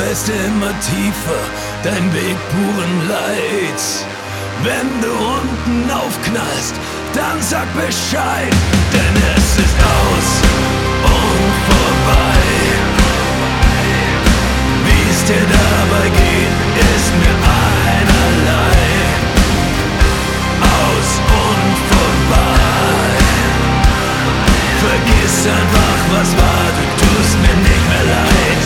fällst immer tiefer, dein Weg puren Leids. Wenn du unten aufknallst, dann sag Bescheid, denn es ist aus und vorbei. Wie es dir dabei geht, ist mir einerlei. Aus und vorbei. Vergiss einfach, was war, du tust mir nicht mehr leid.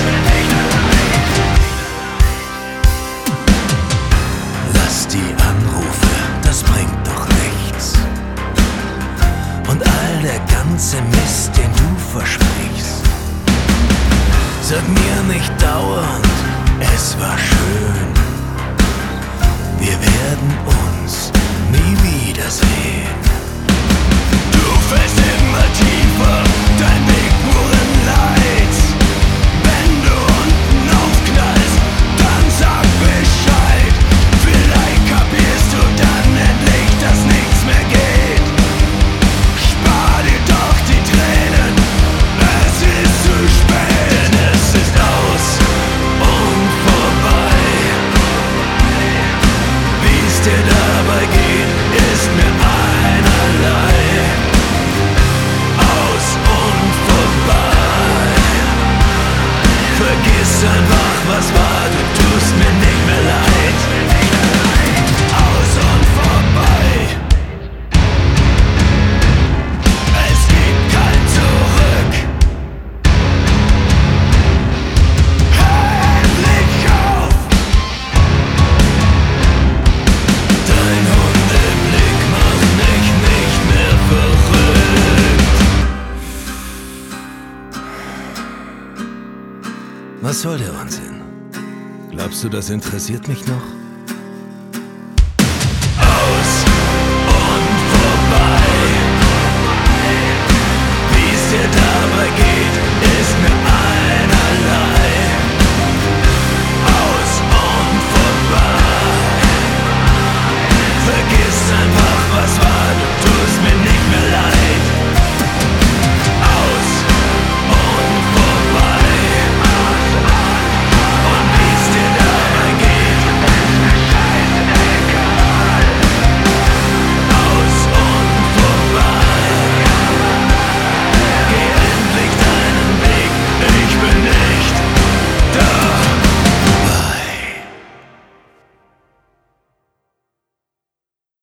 Lass die Anrufe, das bringt doch nichts. Und all der ganze Mist, den du versprichst. Sag mir nicht dauernd, es war schön. Wir werden uns nie wiedersehen. Du fällst immer tiefer, dein Weg puren Leids. Wenn du unten aufknallst, dann sag Bescheid. Vielleicht kapierst du dann endlich, dass nichts mehr geht. Spar dir doch die Tränen, es ist zu spät. Denn es ist aus und vorbei. Wie es dir dabei geht, ist mir einerlei. Aus und vorbei. Vergiss einfach, was war, du tust mir nicht mehr leid. Aus und vorbei. Es gibt kein Zurück. Endlich auf! Dein Hundeblick macht mich nicht mehr verrückt. Was soll der Unsinn? Glaubst du, das interessiert mich noch?